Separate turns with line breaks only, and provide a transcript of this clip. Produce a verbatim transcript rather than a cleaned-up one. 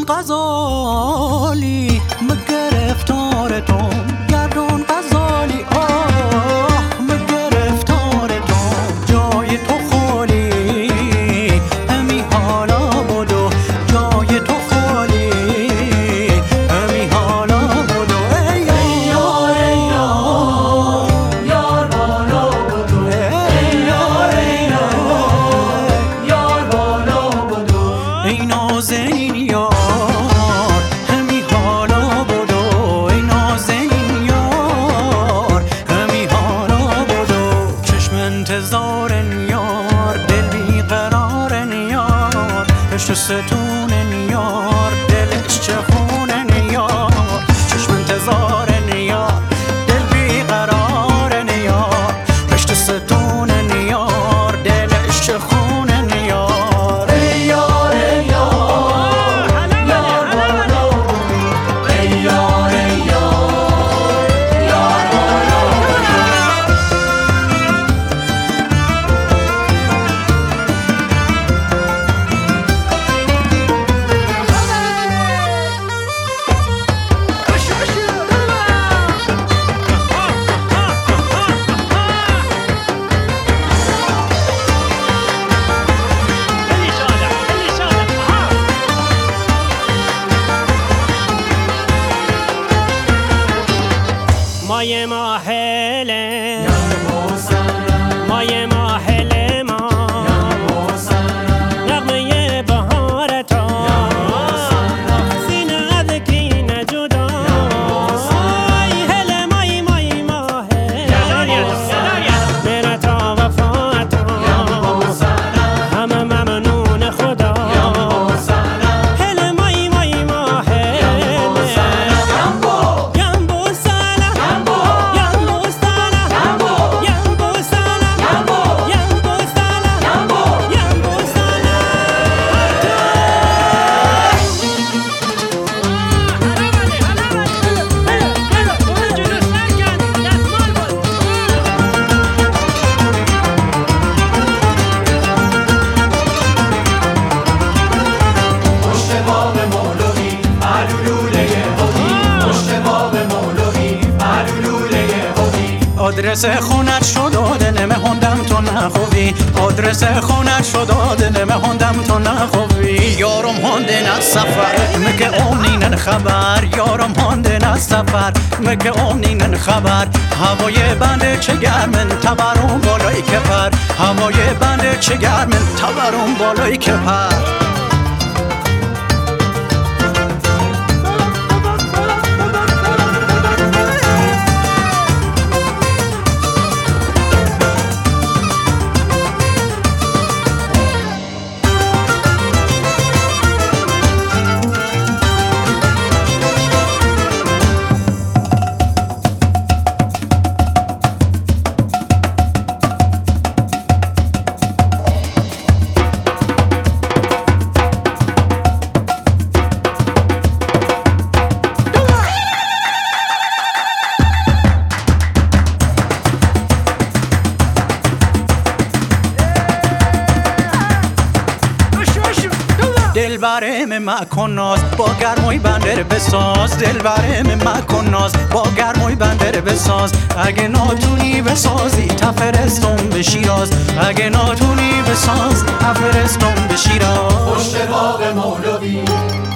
غزالی مگرفتار تو گردون غزالی آه مگرفتار تو جای تو خالی همی حالا بدو جای تو خالی همی حالا بدو ای یار ای یار یار بالا بدو ای یار ای یار یار بالا بدو ای نازنین یار همی حالا بدو ای نازنین یار همی حالا بدو چشم انتظارن یار دل بیقرارن یار پشت ستونن یار دلش چه خونن یار چشم انتظارن یار دل بیقرارن یار پشت ستونن یار دلش چه خونن یار ای یار ای یار یار بالا بدو ای یار ای یار یار بالا
مای ماهله مای ماهله ما نغمه بهار تو سینه از کینه جدا ای هله مای مای ماهله میره تا وفا تو همه ممنون خدا هله مای مای ماهله یمبو سالا یمبو سالا یمبو سالا یمبو سالا یمبو سالا
پشت باب مولوی معلولوله هوی پشت باب مولوی معلولوله هوی آدرس خونت شد دلم هندم تو نخوی آدرس خونت شد دلم هندم تو نخوی یارم هندن از سفر مگه اونینن خبر یارم هندن از سفر مگه اونینن خبر هوای بنده چه گرمن تبرون بالای کپر هوای بنده چه گرمن تبرون بالای کپر دل برم مکن ناز با گرمای بندر بساز دل برم مکن ناز با گرمای بندر بساز اگه ناتونی بسازی تفرستم به شیراز اگه ناتونی بساز تفرستم به شیراز
پشت باغ مولوی